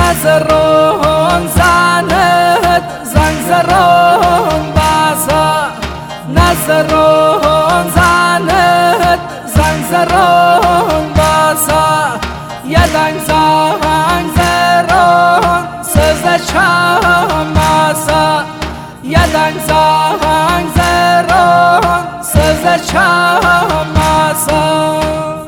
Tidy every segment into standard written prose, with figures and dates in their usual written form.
نزرون زنت زنگ زرون بسا نزرون زنت زنگ زرون بسا یه دنگ زرون سزه چمسا یه دنگ زرون سزه چمسا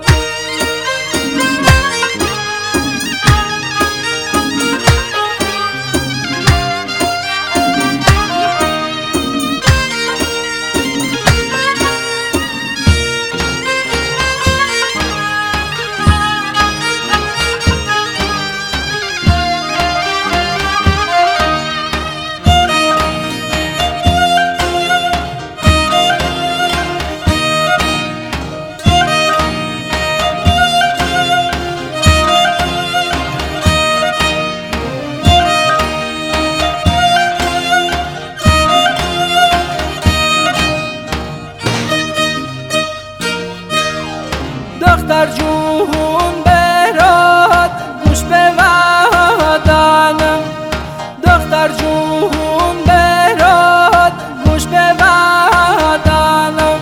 دختر جون برات گوش به ودنم دختر جون برات گوش به ودنم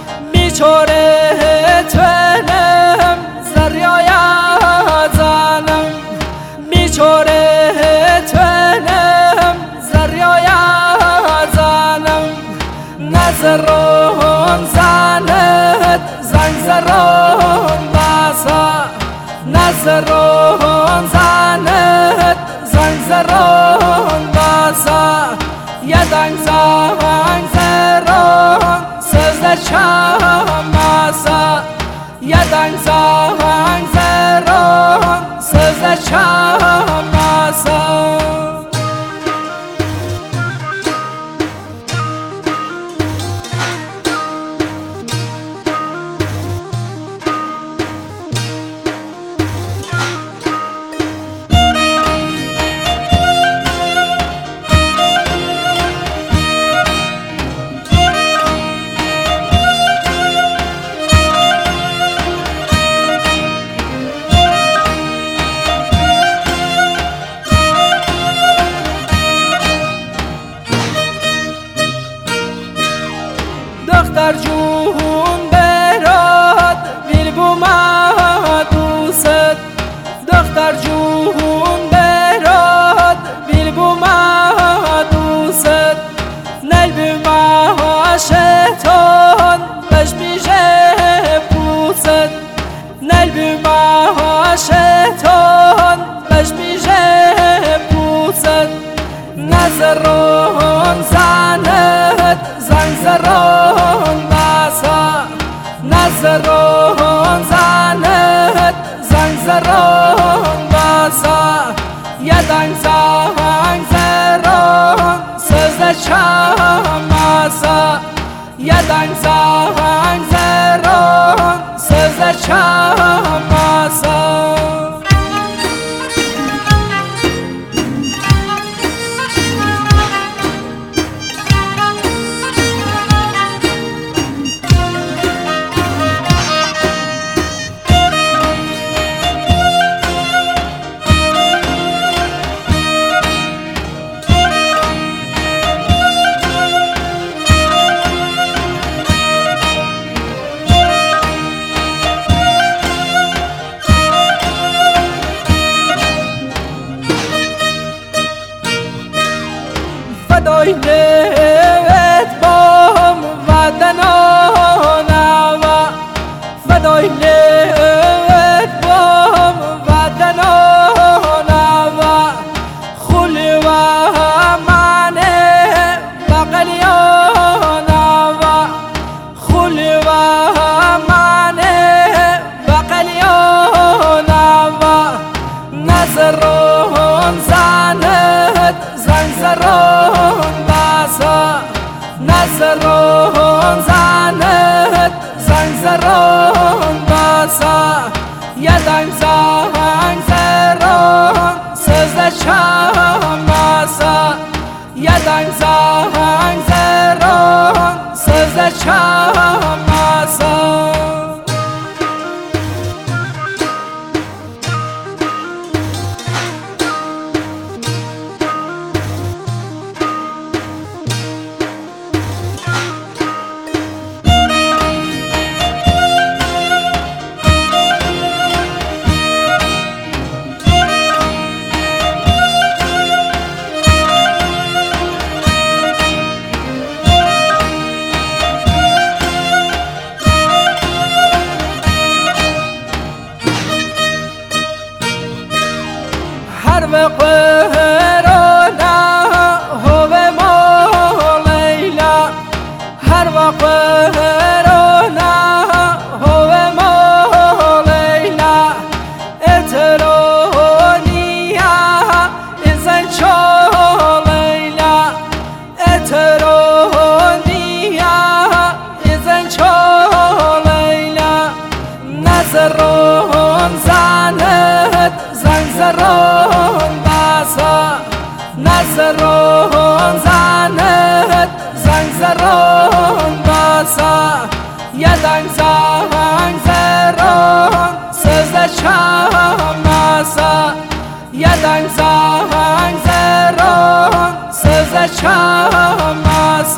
میچوره تونم زریای زنم میچوره تونم زریای زنم نزرون زنت زنگ زرون بسا نزرون زنت زنگ زرون بسا یه دنگ زرون سزه چمسا یه دنگ زرون سزه چمسا دختر جون برات ویل بوما دوست دختر جون برات ویل بوما دوست نیل بوما شیطان بش میشه پوست نیل بوما شیطان بش میشه پوست نزرون زنت زنگ زرون بسا نزرون زنت زنگ زرون بسا یه دنگ زرون سزه چمسا یه دنگ زرون سزه چمسا فدای نوت بام ودنانم فدای نوت بام ودنانم خولی و من بقلیانم خولی و من بقلیانم نزرون زنت زنگ زرون بسا نزرون زنت زنگ زرون بسا یه دنگ زرون سزه چمسا یه دنگ زرون سزه چمسا قهرنا هو مولیلا هر قهرنا هو مولیلا اترونیا ازن چولیلا اترونیا ازن چولیلا نظرون زند زنگزرون باسا نظرون زند زنگزرون باسا یدن زنگزرون سزد شماسا یدن زنگزرون سزد شماسا